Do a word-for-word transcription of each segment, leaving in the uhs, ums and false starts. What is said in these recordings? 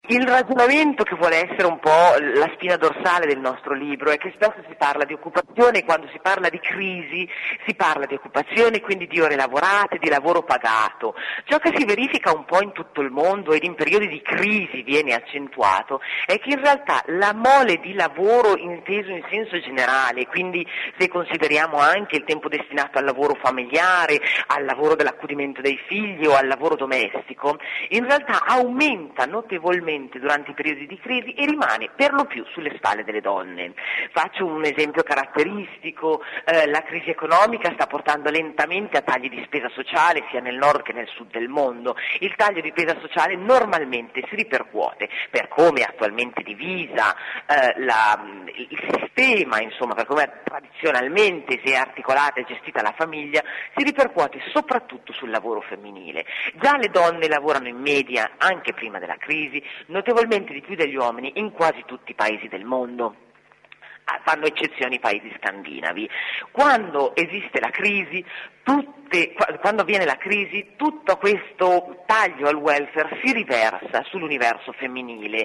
Il ragionamento che vuole essere un po' la spina dorsale del nostro libro è che spesso si parla di occupazione e quando si parla di crisi si parla di occupazione, quindi di ore lavorate, di lavoro pagato. Ciò che si verifica un po' in tutto il mondo ed in periodi di crisi viene accentuato è che in realtà la mole di lavoro inteso in senso generale, quindi se consideriamo anche il tempo destinato al lavoro familiare, al lavoro dell'accudimento dei figli o al lavoro domestico, in realtà aumenta notevolmente durante i periodi di crisi e rimane per lo più sulle spalle delle donne. Faccio un esempio caratteristico, eh, la crisi economica sta portando lentamente a tagli di spesa sociale sia nel nord che nel sud del mondo. Il taglio di spesa sociale normalmente si ripercuote per come è attualmente divisa eh, la, il sistema, insomma, per come tradizionalmente si è articolata e gestita la famiglia, si ripercuote soprattutto sul lavoro femminile. Già le donne lavorano in media, anche prima della crisi, notevolmente di più degli uomini in quasi tutti i paesi del mondo. Fanno eccezione i paesi scandinavi. Quando esiste la crisi, tutte, quando avviene la crisi, tutto questo taglio al welfare si riversa sull'universo femminile,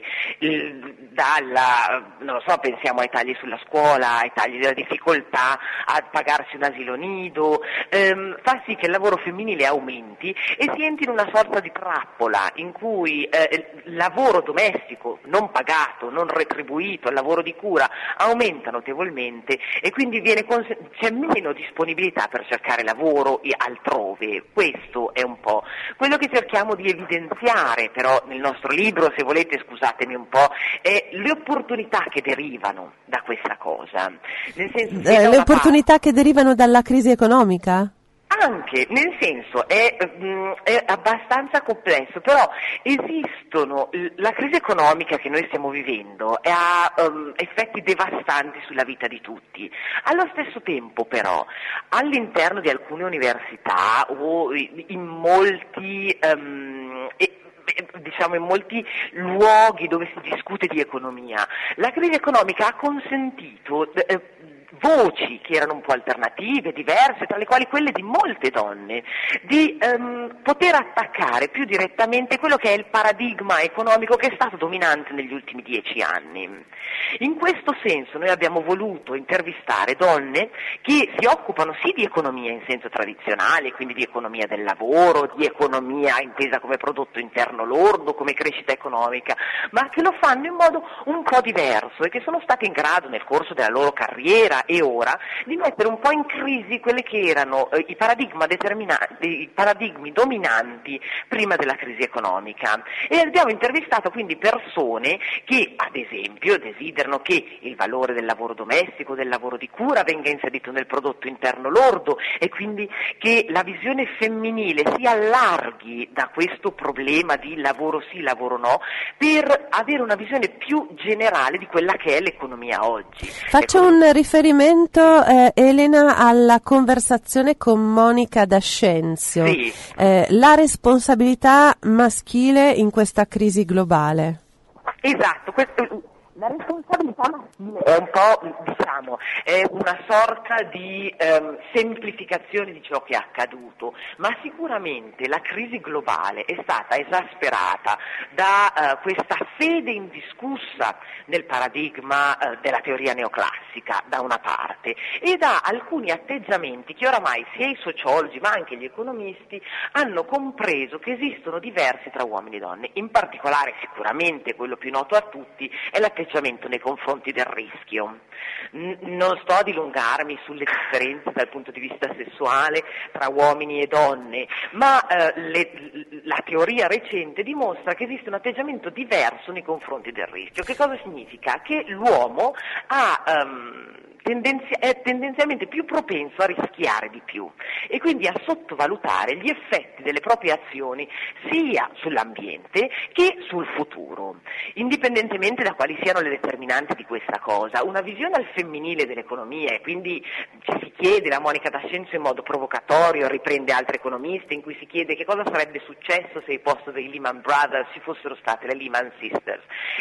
dalla, non lo so, pensiamo ai tagli sulla scuola, ai tagli della difficoltà a pagarsi un asilo nido, ehm, fa sì che il lavoro femminile aumenti e si entri in una sorta di trappola in cui eh, il lavoro domestico non pagato, non retribuito, il lavoro di cura aumenta notevolmente e quindi viene cons- c'è meno disponibilità per cercare lavoro altrove. Questo è un po' quello che cerchiamo di evidenziare, però nel nostro libro, se volete scusatemi un po', è le opportunità che derivano da questa cosa. Nel senso che eh, le opportunità parte... che derivano dalla crisi economica? Anche, nel senso, è, mh, è abbastanza complesso, però esistono, la crisi economica che noi stiamo vivendo ha um, effetti devastanti sulla vita di tutti. Allo stesso tempo però, all'interno di alcune università o in molti... Um, e, diciamo in molti luoghi dove si discute di economia, la crisi economica ha consentito eh, voci che erano un po' alternative, diverse, tra le quali quelle di molte donne, di ehm, poter attaccare più direttamente quello che è il paradigma economico che è stato dominante negli ultimi dieci anni. In questo senso noi abbiamo voluto intervistare donne che si occupano sì di economia in senso tradizionale, quindi di economia del lavoro, di economia intesa come prodotto interno lordo, come crescita economica, ma che lo fanno in modo un po' diverso e che sono state in grado nel corso della loro carriera e ora di mettere un po' in crisi quelli che erano eh, i, paradigma determinanti, i paradigmi dominanti prima della crisi economica. E abbiamo intervistato quindi persone che ad esempio desiderano che il valore del lavoro domestico, del lavoro di cura venga inserito nel prodotto interno lordo e quindi che la visione femminile si allarghi da questo problema di lavoro sì, lavoro no, per avere una visione più generale di quella che è l'economia oggi. Faccio Econ- un riferimento, eh, Elena, alla conversazione con Monica D'Ascenzio. Sì. Eh, la responsabilità maschile in questa crisi globale. Esatto, questo, la responsabilità maschile è un po', diciamo, è una sorta di ehm, semplificazione di ciò che è accaduto, ma sicuramente la crisi globale è stata esasperata da eh, questa fede indiscussa nel paradigma eh, della teoria neoclassica da una parte e da alcuni atteggiamenti che oramai sia i sociologi ma anche gli economisti hanno compreso che esistono diversi tra uomini e donne, in particolare sicuramente quello più noto a tutti è l'atteggiamento nei confronti del rischio. N- non sto a dilungarmi sulle differenze dal punto di vista sessuale tra uomini e donne, ma eh, le, la teoria recente dimostra che esiste un atteggiamento diverso nei confronti del rischio. Che cosa significa? Che l'uomo ha um, tendenzi- è tendenzialmente più propenso a rischiare di più e quindi a sottovalutare gli effetti delle proprie azioni sia sull'ambiente che sul futuro, indipendentemente da quali siano le determinanti di questa cosa. Una visione al femminile dell'economia, e quindi ci si chiede, la Monica D'Ascenzio in modo provocatorio riprende altre economiste in cui si chiede che cosa sarebbe successo se al posto dei Lehman Brothers ci fossero state le Lehman Sisters.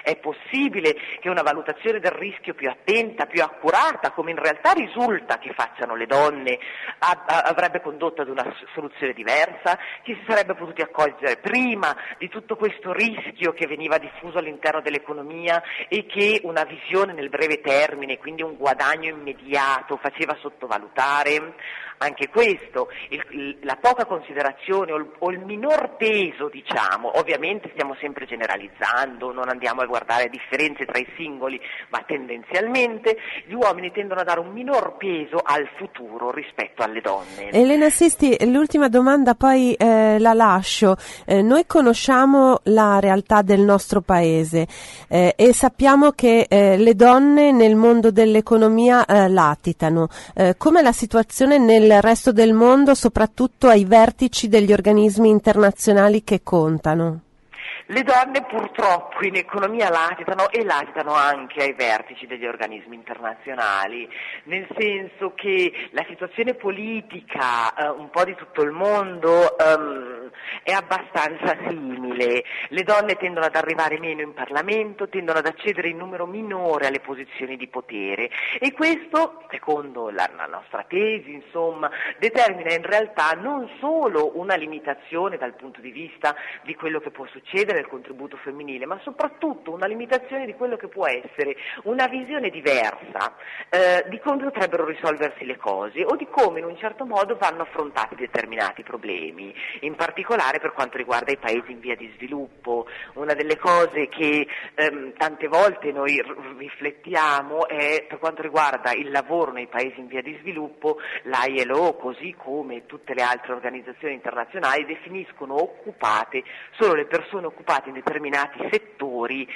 È possibile che una valutazione del rischio più attenta, più accurata, come in realtà risulta che facciano le donne, a- a- avrebbe condotto ad una soluzione diversa? Ci si sarebbe potuti accorgere prima di tutto questo rischio che veniva diffuso all'interno dell'economia e che una visione nel breve termine, quindi un guadagno immediato, faceva sottovalutare? Anche questo, il, il, la poca considerazione o il, o il minor peso, diciamo, ovviamente stiamo sempre generalizzando, non andiamo a guardare differenze tra i singoli, ma tendenzialmente gli uomini tendono a dare un minor peso al futuro rispetto alle donne. Elena Sisti, l'ultima domanda poi eh, la lascio. Eh, noi conosciamo la realtà del nostro paese eh, e sappiamo che eh, le donne nel mondo dell'economia eh, latitano. Eh, com'è la situazione nel resto del mondo, soprattutto ai vertici degli organismi internazionali che contano? Le donne purtroppo in economia latitano e latitano anche ai vertici degli organismi internazionali, nel senso che la situazione politica eh, un po' di tutto il mondo um, è abbastanza simile. Le donne tendono ad arrivare meno in Parlamento, tendono ad accedere in numero minore alle posizioni di potere e questo, secondo la, la nostra tesi, insomma, determina in realtà non solo una limitazione dal punto di vista di quello che può succedere nel contributo femminile, ma soprattutto una limitazione di quello che può essere una visione diversa eh, di come potrebbero risolversi le cose o di come in un certo modo vanno affrontati determinati problemi, in particolare per quanto riguarda i paesi in via di sviluppo. Una delle cose che ehm, tante volte noi r- riflettiamo è per quanto riguarda il lavoro nei paesi in via di sviluppo, l'I L O così come tutte le altre organizzazioni internazionali definiscono occupate solo le persone occupate in determinati settori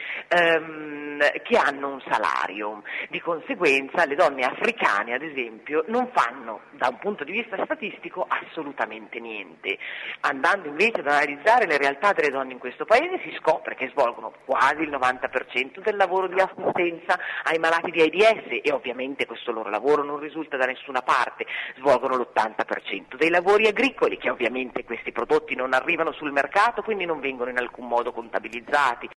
ehm, che hanno un salario. Di conseguenza le donne africane, ad esempio, non fanno da un punto di vista statistico assolutamente niente. Andando invece ad analizzare le realtà delle donne in questo paese si scopre che svolgono quasi il novanta per cento del lavoro di assistenza ai malati di AIDS e ovviamente questo loro lavoro non risulta da nessuna parte, svolgono l'ottanta per cento dei lavori agricoli, che ovviamente questi prodotti non arrivano sul mercato, quindi non vengono in alcun modo contabilizzati.